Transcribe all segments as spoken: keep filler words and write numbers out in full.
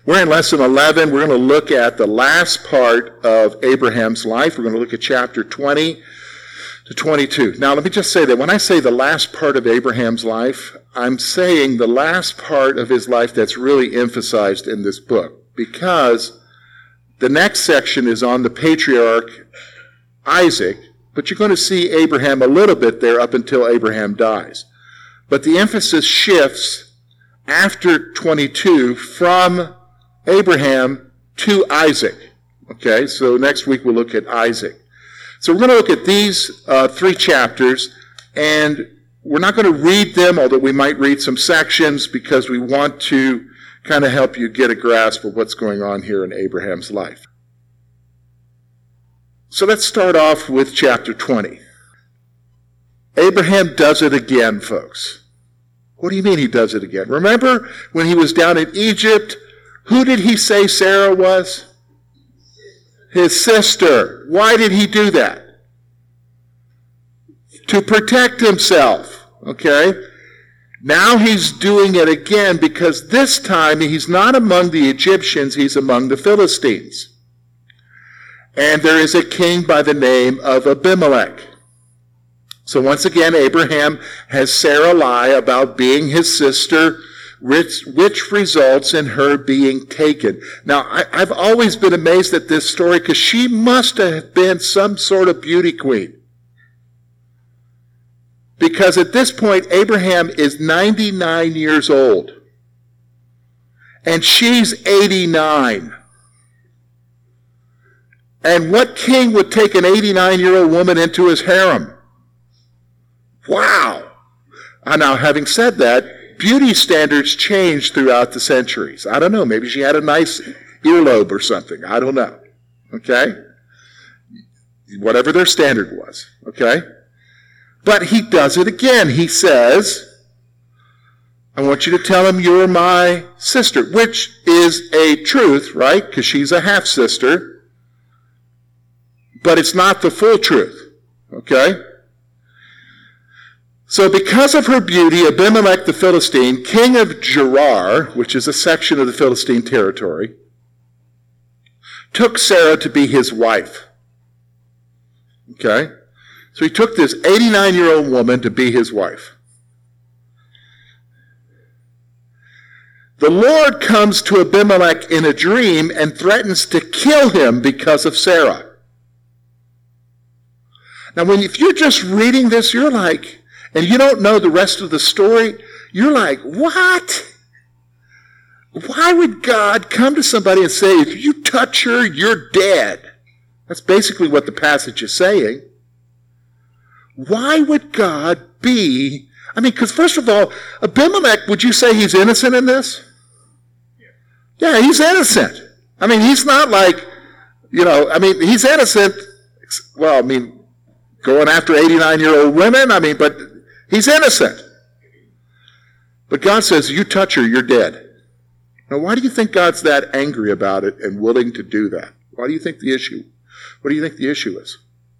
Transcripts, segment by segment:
We're in lesson eleven. We're going to look at the last part of Abraham's life. We're going to look at chapter twenty to twenty-two. Now, let me just say that when I say the last part of Abraham's life, I'm saying the last part of his life that's really emphasized in this book, because the next section is on the patriarch Isaac, but you're going to see Abraham a little bit there up until Abraham dies. But the emphasis shifts after twenty-two from Abraham to Isaac. Okay, so next week we'll look at Isaac. So we're going to look at these uh, three chapters, and we're not going to read them, although we might read some sections, because we want to kind of help you get a grasp of what's going on here in Abraham's life. So let's start off with chapter twenty. Abraham does it again, folks. What do you mean he does it again? Remember when he was down in Egypt, who did he say Sarah was? His sister. Why did he do that? To protect himself. Okay? Now he's doing it again, because this time he's not among the Egyptians, he's among the Philistines. And there is a king by the name of Abimelech. So once again, Abraham has Sarah lie about being his sister, which, which results in her being taken. Now, I, I've always been amazed at this story, because she must have been some sort of beauty queen. Because at this point, Abraham is ninety-nine years old. And she's eighty-nine. And what king would take an eighty-nine-year-old woman into his harem? Wow. And now, having said that, beauty standards change throughout the centuries. I don't know. Maybe she had a nice earlobe or something. I don't know. Okay? Whatever their standard was. Okay? But he does it again. He says, I want you to tell him you're my sister, which is a truth, right? Because she's a half-sister. But it's not the full truth. Okay? So because of her beauty, Abimelech the Philistine, king of Gerar, which is a section of the Philistine territory, took Sarah to be his wife. Okay? So he took this eighty-nine-year-old woman to be his wife. The Lord comes to Abimelech in a dream and threatens to kill him because of Sarah. Now, when if you're just reading this, you're like, and you don't know the rest of the story, you're like, what? Why would God come to somebody and say, if you touch her, you're dead? That's basically what the passage is saying. Why would God be, I mean, because first of all, Abimelech, would you say he's innocent in this? Yeah, he's innocent. I mean, he's not like, you know, I mean, he's innocent. Well, I mean, going after eighty-nine-year-old women, I mean, but he's innocent. But God says, you touch her, you're dead. Now, why do you think God's that angry about it and willing to do that? Why do you think the issue, what do you think the issue is?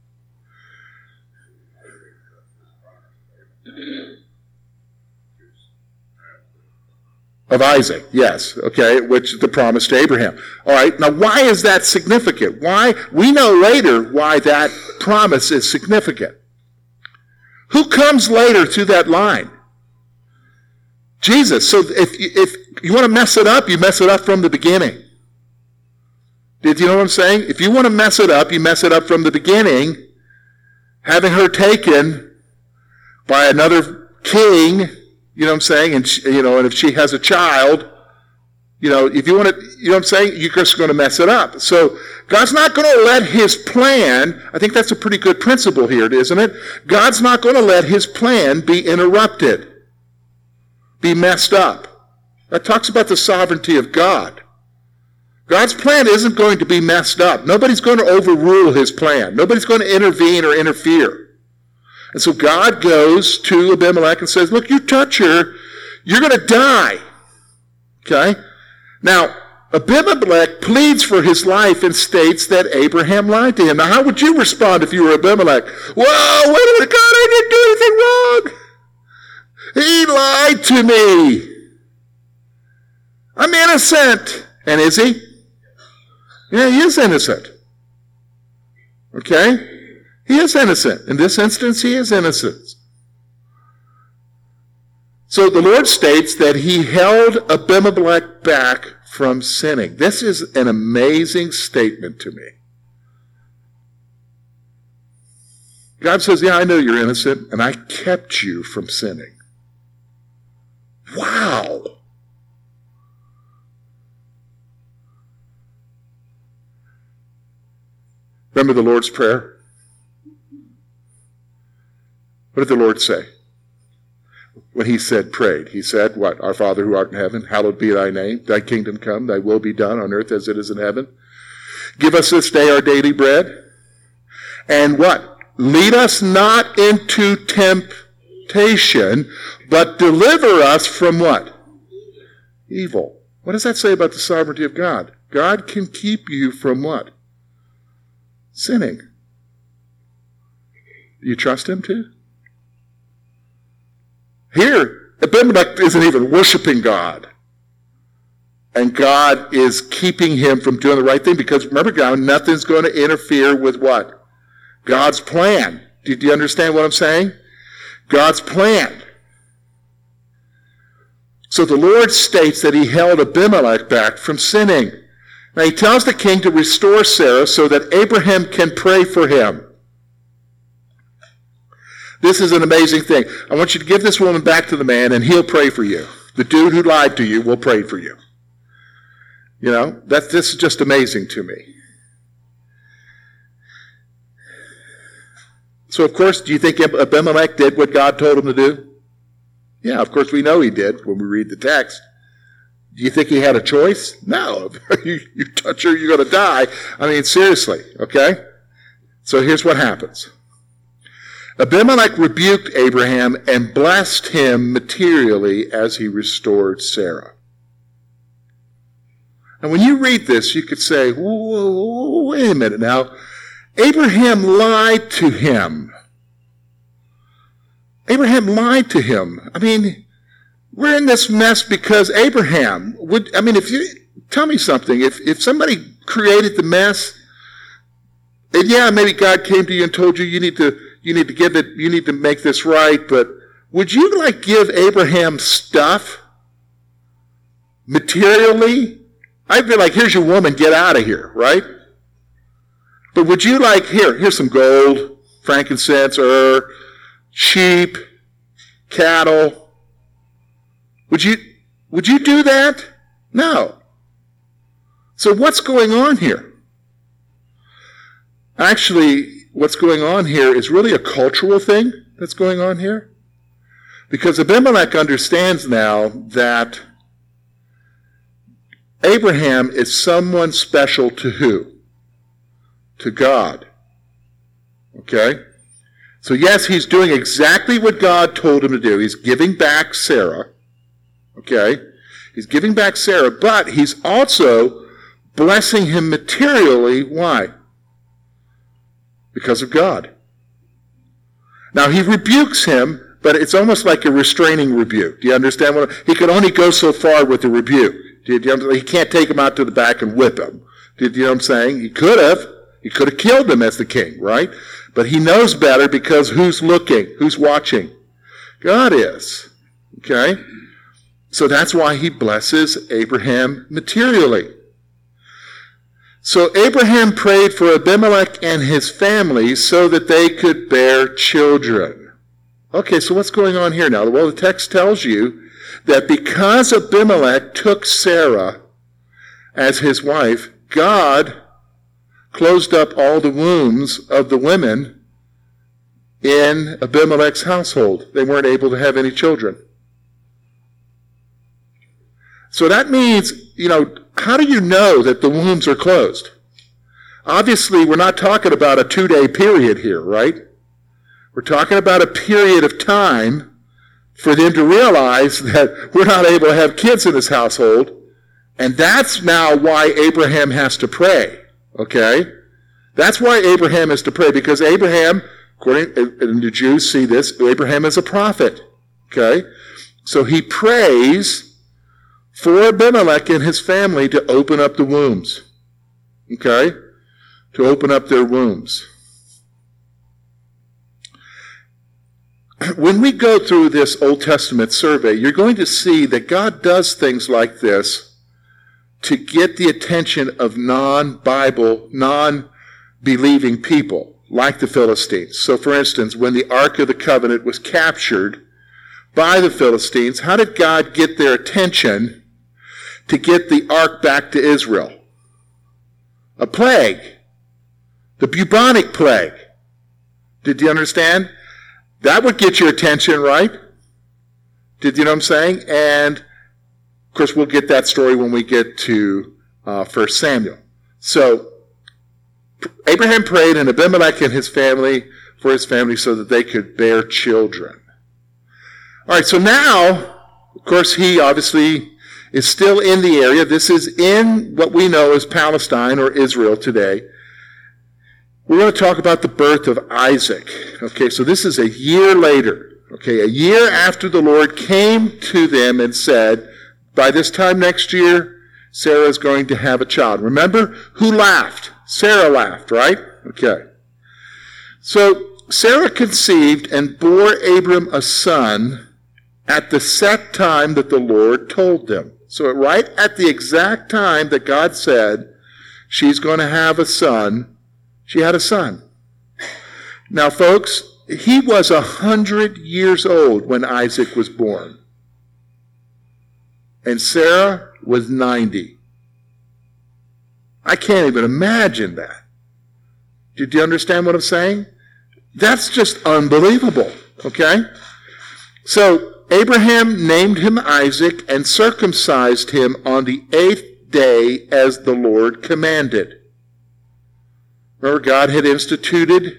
Of Isaac, yes, okay, which is the promise to Abraham. All right, now why is that significant? Why? We know later why that promise is significant. Who comes later to that line? Jesus. So if, if you want to mess it up, you mess it up from the beginning. Did you know what I'm saying? If you want to mess it up, you mess it up from the beginning, having her taken by another king, you know what I'm saying? And she, you know, and if she has a child, you know, if you want to, you know what I'm saying? You're just going to mess it up. So God's not going to let his plan, I think that's a pretty good principle here, isn't it? God's not going to let his plan be interrupted, be messed up. That talks about the sovereignty of God. God's plan isn't going to be messed up. Nobody's going to overrule his plan. Nobody's going to intervene or interfere. And so God goes to Abimelech and says, look, you touch her, you're going to die. Okay? Now, Abimelech pleads for his life and states that Abraham lied to him. Now, how would you respond if you were Abimelech? Whoa, wait a minute, God, I didn't do anything wrong. He lied to me. I'm innocent. And is he? Yeah, he is innocent. Okay? He is innocent. In this instance, he is innocent. So the Lord states that he held Abimelech back from sinning. This is an amazing statement to me. God says, yeah, I know you're innocent, and I kept you from sinning. Wow. Remember the Lord's Prayer? What did the Lord say? When he said, prayed, he said, what? Our Father who art in heaven, hallowed be thy name. Thy kingdom come, thy will be done on earth as it is in heaven. Give us this day our daily bread. And what? Lead us not into temptation, but deliver us from what? Evil. What does that say about the sovereignty of God? God can keep you from what? Sinning. Do you trust him to? Here, Abimelech isn't even worshiping God. And God is keeping him from doing the right thing because remember, God, nothing's going to interfere with what? God's plan. Do you understand what I'm saying? God's plan. So the Lord states that he held Abimelech back from sinning. Now he tells the king to restore Sarah so that Abraham can pray for him. This is an amazing thing. I want you to give this woman back to the man and he'll pray for you. The dude who lied to you will pray for you. You know, that, this is just amazing to me. So, of course, do you think Abimelech did what God told him to do? Yeah, of course we know he did when we read the text. Do you think he had a choice? No. you, you touch her, you're going to die. I mean, seriously, okay? So here's what happens. Abimelech rebuked Abraham and blessed him materially as he restored Sarah. And when you read this, you could say, whoa, whoa, whoa, wait a minute now. Abraham lied to him. Abraham lied to him. I mean, we're in this mess because Abraham would, I mean, if you, tell me something, if, if somebody created the mess, and yeah, maybe God came to you and told you, you need to, you need to give it, you need to make this right, but would you like give Abraham stuff? Materially? I'd be like, here's your woman, get out of here, right? But would you like, here, here's some gold, frankincense, myrrh, sheep, cattle. Would you, would you do that? No. So what's going on here? Actually, what's going on here is really a cultural thing that's going on here. Because Abimelech understands now that Abraham is someone special to who? To God. Okay? So yes, he's doing exactly what God told him to do. He's giving back Sarah. Okay? He's giving back Sarah, but he's also blessing him materially. Why? Because of God. Now he rebukes him, but it's almost like a restraining rebuke. Do you understand what? He could only go so far with the rebuke. Do you understand? He can't take him out to the back and whip him. Do you know what I'm saying? He could have. He could have killed him as the king, right? But he knows better because who's looking? Who's watching? God is. Okay? So that's why he blesses Abraham materially. So Abraham prayed for Abimelech and his family so that they could bear children. Okay, so what's going on here now? Well, the text tells you that because Abimelech took Sarah as his wife, God closed up all the wombs of the women in Abimelech's household. They weren't able to have any children. So that means, you know, how do you know that the wombs are closed? Obviously, we're not talking about a two-day period here, right? We're talking about a period of time for them to realize that we're not able to have kids in this household. And that's now why Abraham has to pray. Okay? That's why Abraham is to pray, because Abraham, according and the Jews see this, Abraham is a prophet. Okay? So he prays for Abimelech and his family to open up the wombs. Okay? To open up their wombs. When we go through this Old Testament survey, you're going to see that God does things like this to get the attention of non-Bible, non-believing people, like the Philistines. So, for instance, when the Ark of the Covenant was captured by the Philistines, how did God get their attention to get the Ark back to Israel? A plague. The bubonic plague. Did you understand? That would get your attention, right? Did you know what I'm saying? And, of course, we'll get that story when we get to uh, First Samuel. So, Abraham prayed, and Abimelech and his family, for his family, so that they could bear children. All right, so now, of course, he obviously is still in the area. This is in what we know as Palestine or Israel today. We're going to talk about the birth of Isaac. Okay, so this is a year later. Okay, a year after the Lord came to them and said, by this time next year, Sarah is going to have a child. Remember who laughed? Sarah laughed, right? Okay. So Sarah conceived and bore Abram a son at the set time that the Lord told them. So right at the exact time that God said she's going to have a son, she had a son. Now, folks, he was a hundred years old when Isaac was born. And Sarah was ninety. I can't even imagine that. Did you understand what I'm saying? That's just unbelievable, okay? So, Abraham named him Isaac and circumcised him on the eighth day as the Lord commanded. Remember, God had instituted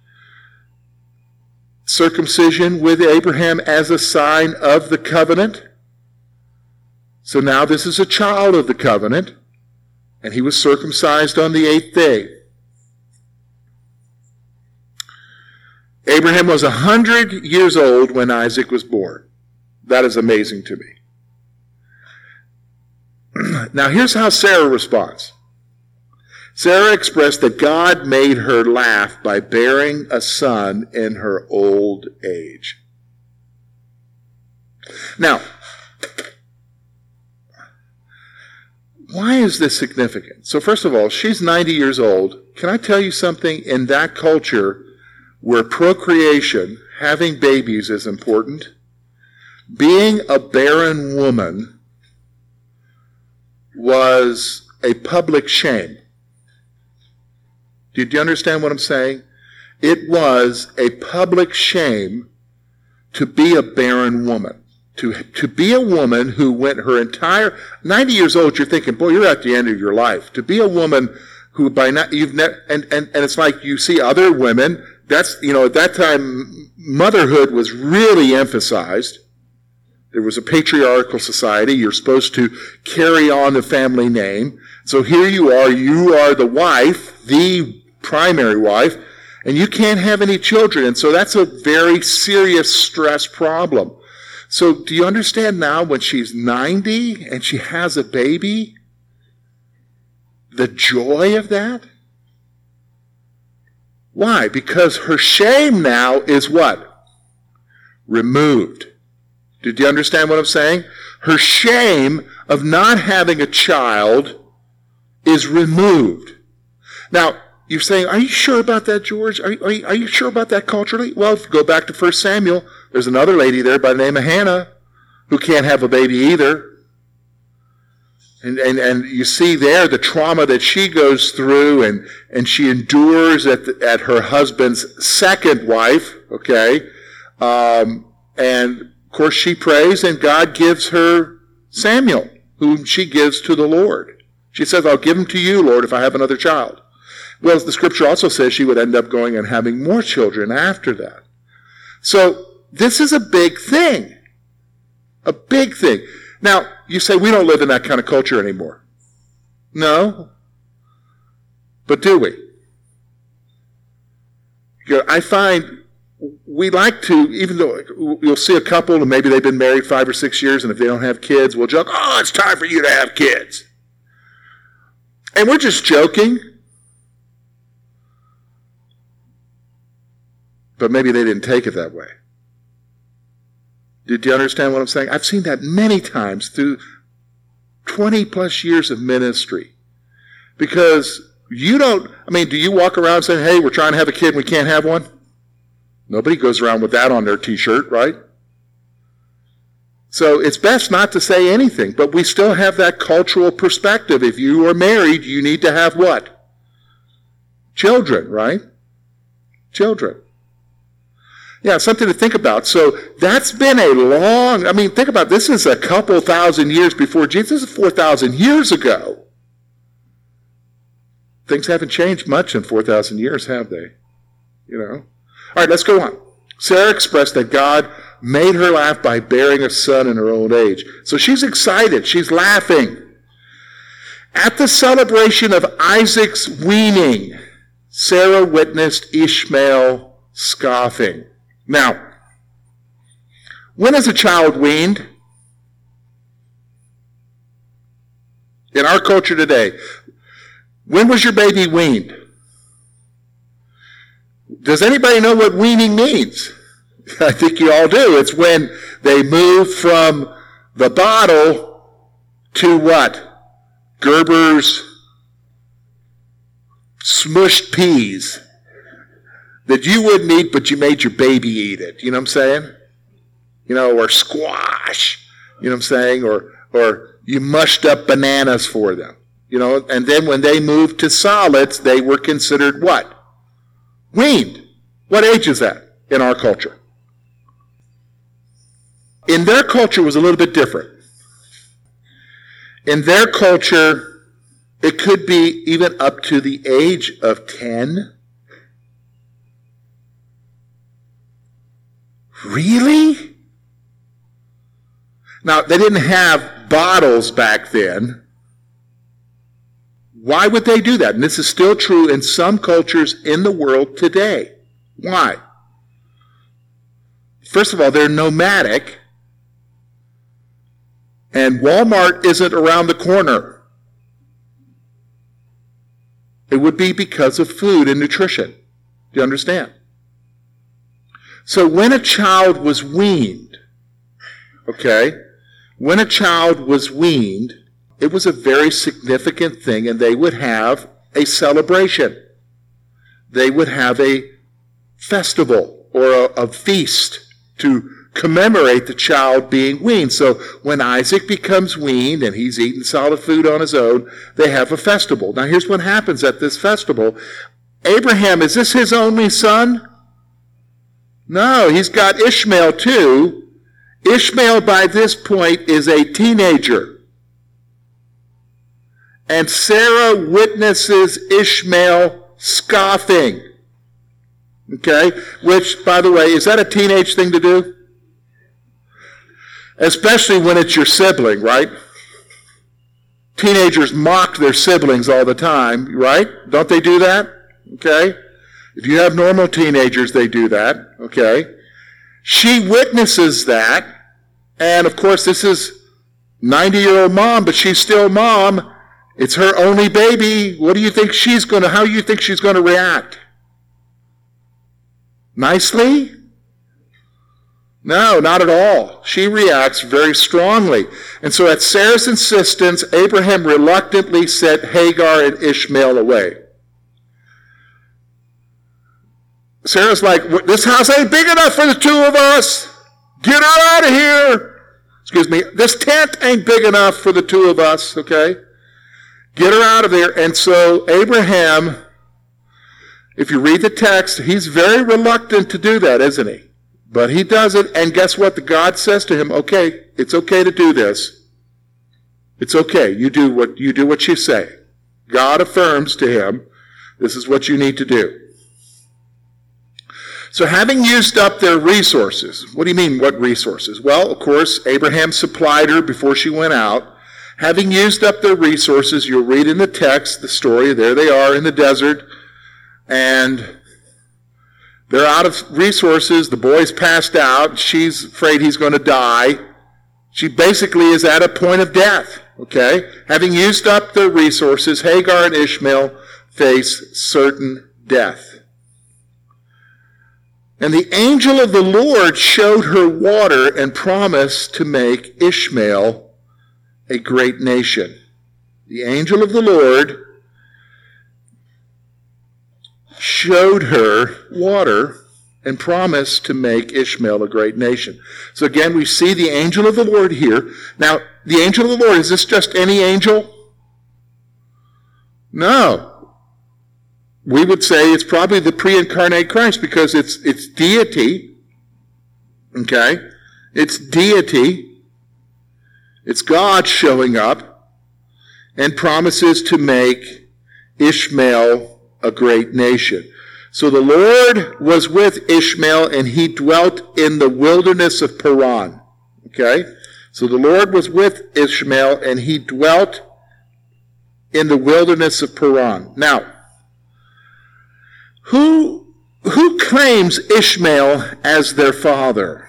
circumcision with Abraham as a sign of the covenant. So now this is a child of the covenant, and he was circumcised on the eighth day. Abraham was a hundred years old when Isaac was born. That is amazing to me. Now here's how Sarah responds. Sarah expressed that God made her laugh by bearing a son in her old age. Now, why is this significant? So first of all, she's ninety years old. Can I tell you something? In that culture where procreation, having babies is important, being a barren woman was a public shame. Did you understand what I'm saying? It was a public shame to be a barren woman. To, to be a woman who went her entire, ninety years old, you're thinking, boy, you're at the end of your life. To be a woman who by now, you've never, and, and, and it's like you see other women, that's, you know, at that time, motherhood was really emphasized. There was a patriarchal society. You're supposed to carry on the family name. So here you are, you are the wife, the primary wife, and you can't have any children. And so that's a very serious stress problem. So do you understand now when she's ninety and she has a baby, the joy of that? Why? Because her shame now is what? Removed. Did you understand what I'm saying? Her shame of not having a child is removed. Now, you're saying, are you sure about that, George? Are, are, you, are you sure about that culturally? Well, if you go back to First Samuel, there's another lady there by the name of Hannah who can't have a baby either. And, and, and you see there the trauma that she goes through, and, and she endures at, the, at her husband's second wife, okay? Um, and, of course, she prays, and God gives her Samuel, whom she gives to the Lord. She says, I'll give him to you, Lord, if I have another child. Well, the scripture also says she would end up going and having more children after that. So this is a big thing. A big thing. Now, you say we don't live in that kind of culture anymore. No. But do we? I find we like to, even though you'll see a couple and maybe they've been married five or six years, and if they don't have kids, we'll joke, oh, it's time for you to have kids. And we're just joking. But maybe they didn't take it that way. Did you understand what I'm saying? I've seen that many times through twenty plus years of ministry. Because you don't, I mean, do you walk around saying, hey, we're trying to have a kid and we can't have one? Nobody goes around with that on their t-shirt, right? So it's best not to say anything, but we still have that cultural perspective. If you are married, you need to have what? Children, right? Children. Yeah, something to think about. So that's been a long, I mean, think about it. This is a couple thousand years before Jesus. This is four thousand years ago. Things haven't changed much in four thousand years, have they? You know? All right, let's go on. Sarah expressed that God made her laugh by bearing a son in her old age. So she's excited. She's laughing. At the celebration of Isaac's weaning, Sarah witnessed Ishmael scoffing. Now, when is a child weaned? In our culture today, when was your baby weaned? Does anybody know what weaning means? I think you all do. It's when they move from the bottle to what? Gerber's smushed peas that you wouldn't eat, but you made your baby eat it. You know what I'm saying? You know, or squash. You know what I'm saying? Or, or you mushed up bananas for them. You know, and then when they moved to solids, they were considered what? Weaned. What age is that in our culture? In their culture, it was a little bit different. In their culture, it could be even up to the age of ten. Really? Now, they didn't have bottles back then. Why would they do that? And this is still true in some cultures in the world today. Why? First of all, they're nomadic. And Walmart isn't around the corner. It would be because of food and nutrition. Do you understand? So when a child was weaned, okay, when a child was weaned, it was a very significant thing, and they would have a celebration. They would have a festival or a, a feast to commemorate the child being weaned. So when Isaac becomes weaned and he's eating solid food on his own, they have a festival. Now here's what happens at this festival. Abraham, is this his only son? No, he's got Ishmael too. Ishmael by this point is a teenager. And Sarah witnesses Ishmael scoffing. Okay? Which, by the way, is that a teenage thing to do? Especially when it's your sibling, right? Teenagers mock their siblings all the time, right? Don't they do that? Okay? If you have normal teenagers, they do that. Okay? She witnesses that. And, of course, this is ninety-year-old mom, but she's still mom. It's her only baby. What do you think she's going to, how do you think she's going to react? Nicely? No, not at all. She reacts very strongly. And so at Sarah's insistence, Abraham reluctantly sent Hagar and Ishmael away. Sarah's like, this house ain't big enough for the two of us. Get her out of here. Excuse me. This tent ain't big enough for the two of us, okay? Get her out of there. And so Abraham, if you read the text, he's very reluctant to do that, isn't he? But he does it, and guess what? The God says to him, okay, it's okay to do this. It's okay. You do what you do what you say. God affirms to him, this is what you need to do. So having used up their resources, what do you mean, what resources? Well, of course, Abraham supplied her before she went out. Having used up their resources, you'll read in the text the story. There they are in the desert, and They're out of resources. The boy's passed out. She's afraid he's going to die. She basically is at a point of death, okay? Having used up their resources, Hagar and Ishmael face certain death. And the angel of the Lord showed her water and promised to make Ishmael a great nation. The angel of the Lord showed her water and promised to make Ishmael a great nation. So again, we see the angel of the Lord here. Now, the angel of the Lord, is this just any angel? No. We would say it's probably the pre-incarnate Christ because it's it's deity. Okay? It's deity. It's God showing up and promises to make Ishmael a great nation. So the Lord was with Ishmael, and he dwelt in the wilderness of Paran. Okay? So the Lord was with Ishmael, and he dwelt in the wilderness of Paran. Now, who, who claims Ishmael as their father?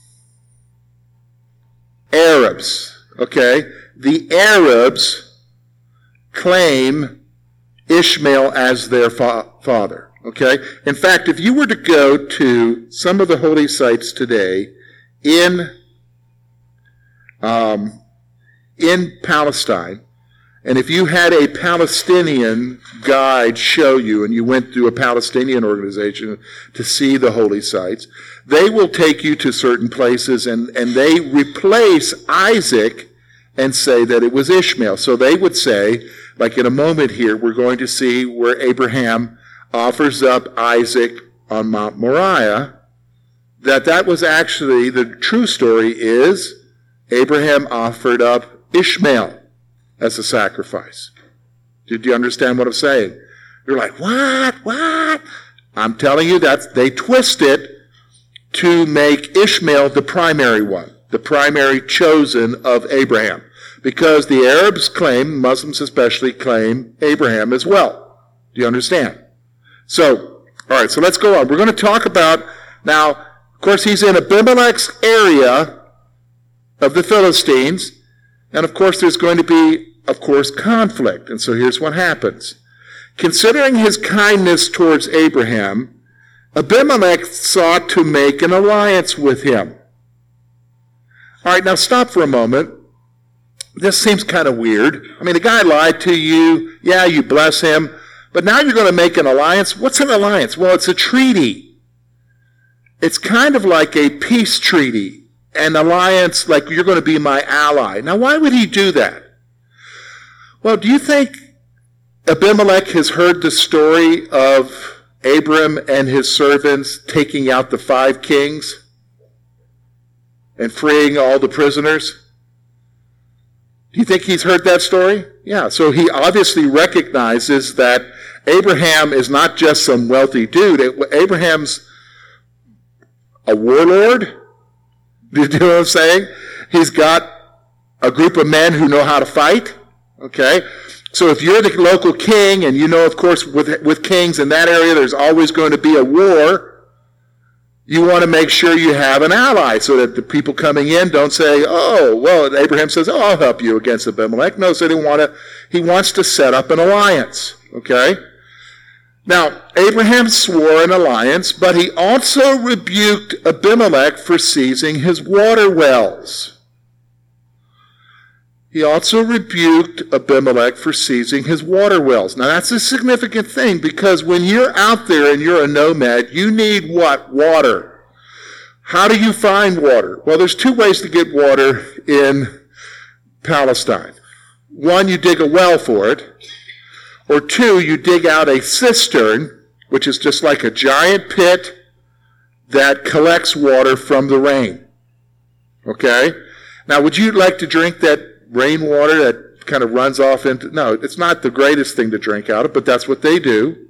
Arabs. Okay? The Arabs claim Ishmael as their fa- father. Okay? In fact, if you were to go to some of the holy sites today in, um, in Palestine, and if you had a Palestinian guide show you, and you went through a Palestinian organization to see the holy sites, they will take you to certain places, and, and they replace Isaac and say that it was Ishmael. So they would say, like in a moment here, we're going to see where Abraham offers up Isaac on Mount Moriah, that that was actually, the true story is, Abraham offered up Ishmael as a sacrifice. Did you understand what I'm saying? You're like, what? What? I'm telling you that they twist it to make Ishmael the primary one, the primary chosen of Abraham. Because the Arabs claim, Muslims especially claim Abraham as well. Do you understand? So, all right, so let's go on. We're going to talk about, now, of course, he's in Abimelech's area of the Philistines, and of course, there's going to be, of course, conflict. And so here's what happens. Considering his kindness towards Abraham, Abimelech sought to make an alliance with him. All right, now stop for a moment. This seems kind of weird. I mean, the guy lied to you. Yeah, you bless him. But now you're going to make an alliance. What's an alliance? Well, it's a treaty. It's kind of like a peace treaty. An alliance, like you're going to be my ally. Now, why would he do that? Well, do you think Abimelech has heard the story of Abram and his servants taking out the five kings and freeing all the prisoners? Do you think he's heard that story? Yeah, so he obviously recognizes that Abraham is not just some wealthy dude. Abraham's a warlord. Do you know what I'm saying? He's got a group of men who know how to fight. Okay? So if you're the local king, and you know, of course, with, with kings in that area, there's always going to be a war. You want to make sure you have an ally so that the people coming in don't say, oh, well, Abraham says, oh, I'll help you against Abimelech. No, so they want to, he wants to set up an alliance. Okay? Now, Abraham swore an alliance, but he also rebuked Abimelech for seizing his water wells. He also rebuked Abimelech for seizing his water wells. Now, that's a significant thing, because when you're out there and you're a nomad, you need what? Water. How do you find water? Well, there's two ways to get water in Palestine. One, you dig a well for it. Or two, you dig out a cistern, which is just like a giant pit that collects water from the rain. Okay? Now, would you like to drink that rainwater that kind of runs off into... No, it's not the greatest thing to drink out of, but that's what they do.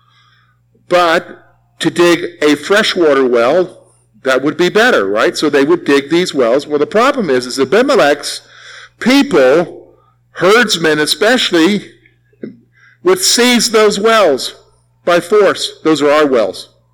But to dig a freshwater well, that would be better, right? So they would dig these wells. Well, the problem is, is Abimelech's people, herdsmen especially, would seize those wells by force. Those are our wells.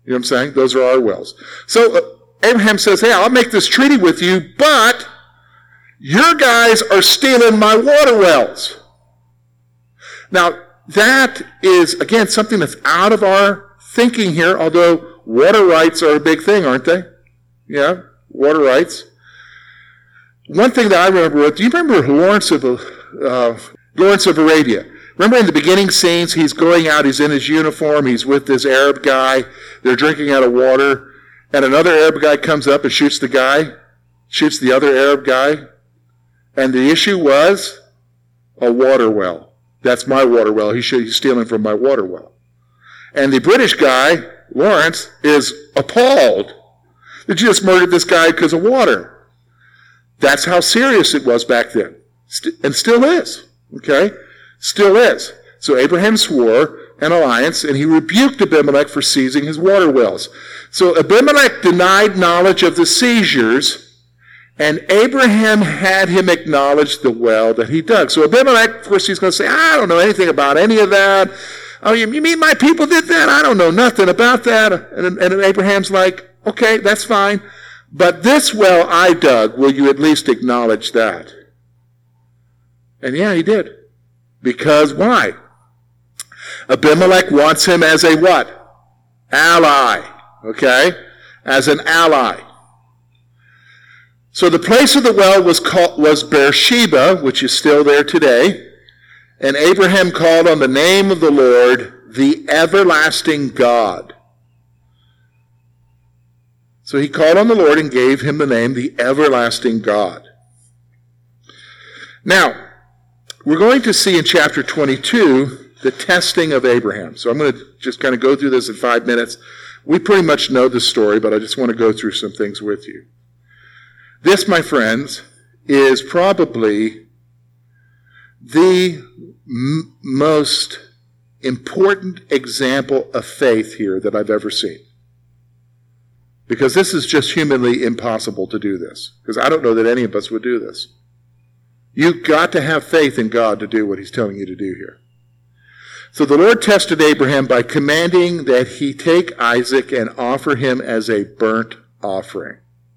You know what I'm saying? Those are our wells. So uh, Abraham says, hey, I'll make this treaty with you, but your guys are stealing my water wells. Now, that is, again, something that's out of our thinking here, although water rights are a big thing, aren't they? Yeah, water rights. One thing that I remember, do you remember Lawrence of, uh, Lawrence of Arabia? Remember in the beginning scenes, he's going out, he's in his uniform, he's with this Arab guy, they're drinking out of water, and another Arab guy comes up and shoots the guy, shoots the other Arab guy, and the issue was a water well. That's my water well. He should, he's stealing from my water well. And the British guy, Lawrence, is appalled that you just murdered this guy because of water. That's how serious it was back then. St- and still is. Okay? Still is. So Abraham swore an alliance, and he rebuked Abimelech for seizing his water wells. So Abimelech denied knowledge of the seizures, and Abraham had him acknowledge the well that he dug. So Abimelech, of course, he's going to say, I don't know anything about any of that. Oh, you mean my people did that? I don't know nothing about that. And, and Abraham's like, okay, that's fine. But this well I dug, will you at least acknowledge that? And yeah, he did. Because why? Abimelech wants him as a what? Ally. Okay? As an ally. So the place of the well was called, was Beersheba, which is still there today. And Abraham called on the name of the Lord, the everlasting God. So he called on the Lord and gave him the name, the everlasting God. Now, we're going to see in chapter twenty-two the testing of Abraham. So I'm going to just kind of go through this in five minutes. We pretty much know the story, but I just want to go through some things with you. This, my friends, is probably the m- most important example of faith here that I've ever seen. Because this is just humanly impossible to do this. Because I don't know that any of us would do this. You've got to have faith in God to do what he's telling you to do here. So the Lord tested Abraham by commanding that he take Isaac and offer him as a burnt offering.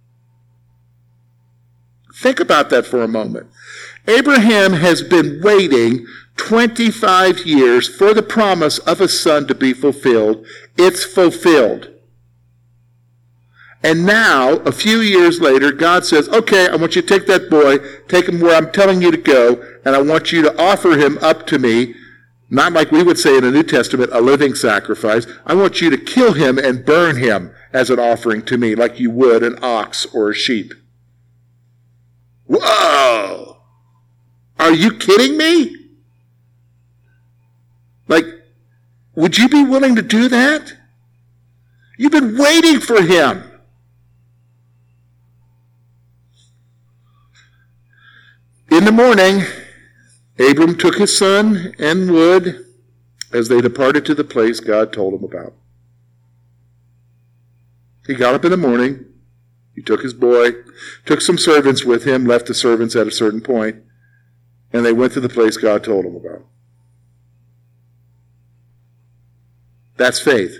Think about that for a moment. Abraham has been waiting twenty-five years for the promise of a son to be fulfilled. It's fulfilled. And now, a few years later, God says, okay, I want you to take that boy, take him where I'm telling you to go, and I want you to offer him up to me, not like we would say in the New Testament, a living sacrifice. I want you to kill him and burn him as an offering to me, like you would an ox or a sheep. Whoa! Are you kidding me? Like, would you be willing to do that? You've been waiting for him. In the morning, Abram took his son and wood as they departed to the place God told him about. He got up in the morning. He took his boy, took some servants with him, left the servants at a certain point, and they went to the place God told him about. That's faith.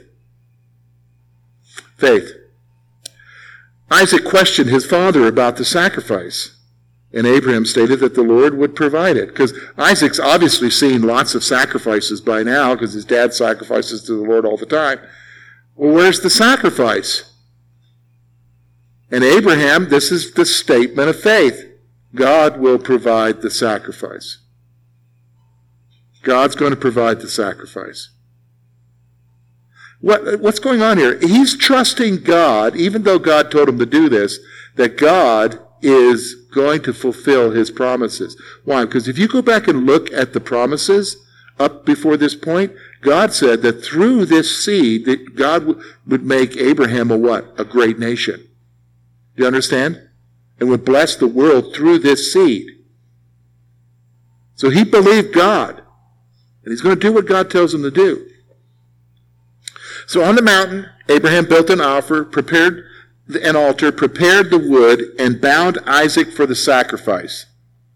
Faith. Isaac questioned his father about the sacrifice. And Abraham stated that the Lord would provide it. Because Isaac's obviously seen lots of sacrifices by now, because his dad sacrifices to the Lord all the time. Well, where's the sacrifice? And Abraham, this is the statement of faith. God will provide the sacrifice. God's going to provide the sacrifice. What, what's going on here? He's trusting God, even though God told him to do this, that God is going to fulfill his promises. Why? Because if you go back and look at the promises up before this point, God said that through this seed, that God w- would make Abraham a what? A great nation. Do you understand? And would bless the world through this seed. So he believed God. And he's going to do what God tells him to do. So on the mountain, Abraham built an altar, prepared an altar, prepared the wood, and bound Isaac for the sacrifice.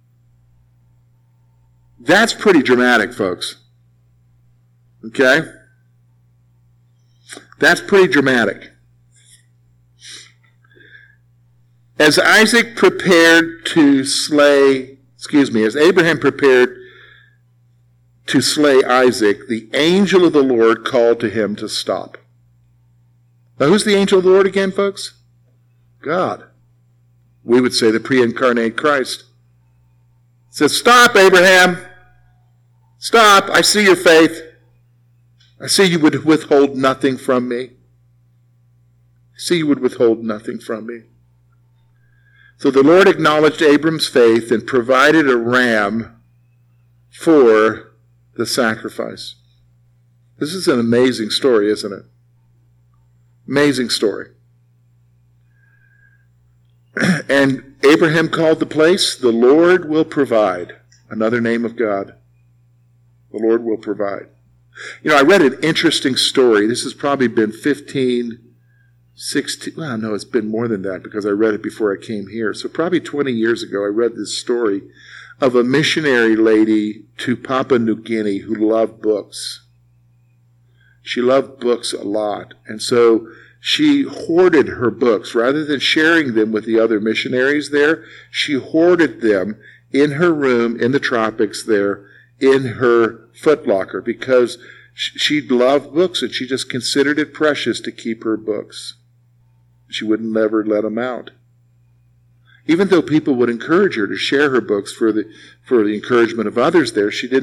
That's pretty dramatic, folks. Okay? That's pretty dramatic. As Isaac prepared to slay, excuse me, as Abraham prepared to slay Isaac, the angel of the Lord called to him to stop. Now, who's the angel of the Lord again, folks? God. We would say the pre-incarnate Christ. He says, stop, Abraham. Stop. I see your faith. I see you would withhold nothing from me. I see you would withhold nothing from me. So the Lord acknowledged Abram's faith and provided a ram for the sacrifice. This is an amazing story, isn't it? Amazing story. And Abraham called the place, the Lord will provide. Another name of God. The Lord will provide. You know, I read an interesting story. This has probably been fifteen, sixteen, well, no, it's been more than that because I read it before I came here. So probably twenty years ago, I read this story of a missionary lady to Papua New Guinea who loved books. She loved books a lot. And so she hoarded her books. Rather than sharing them with the other missionaries there, she hoarded them in her room in the tropics there in her footlocker because she loved books and she just considered it precious to keep her books. She wouldn't ever let them out. Even though people would encourage her to share her books for the for the encouragement of others there, she didn't